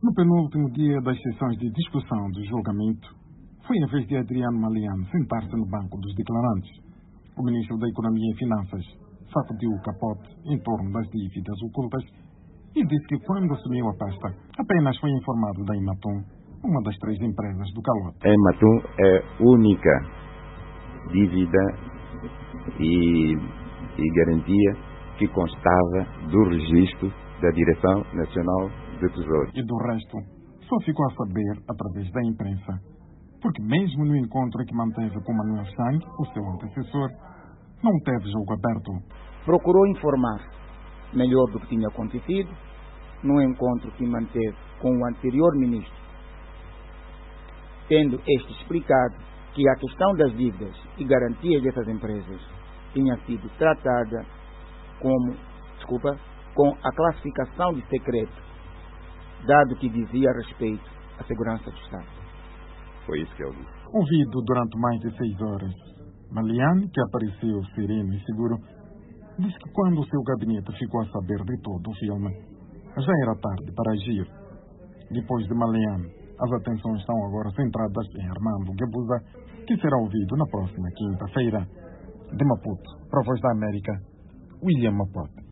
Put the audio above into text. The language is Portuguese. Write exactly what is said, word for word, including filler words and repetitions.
No penúltimo dia das sessões de discussão do julgamento, foi a vez de Adriano Malian sentar-se no banco dos declarantes. O ministro da Economia e Finanças sacudiu o capote em torno das dívidas ocultas e disse que quando assumiu a pasta, apenas foi informado da Ematum, uma das três empresas do calote. A Ematum é a única dívida e, e garantia que constava do registro da Direção Nacional do Tesouro. E do resto, só ficou a saber através da imprensa, porque mesmo no encontro que manteve com Manuel Chang, o seu antecessor, não teve jogo aberto. Procurou informar melhor do que tinha acontecido no encontro que manteve com o anterior ministro, tendo este explicado que a questão das dívidas e garantias dessas empresas tinha sido tratada como, desculpa, com a classificação de secreto, dado que dizia respeito à segurança do Estado. Foi isso que eu disse. Ouvido durante mais de seis horas, Malian, que apareceu sereno e seguro, disse que quando o seu gabinete ficou a saber de todo o filme, já era tarde para agir. Depois de Malian, as atenções estão agora centradas em Armando Guebuza, que será ouvido na próxima quinta-feira. De Maputo, para a Voz da América, William Maputo.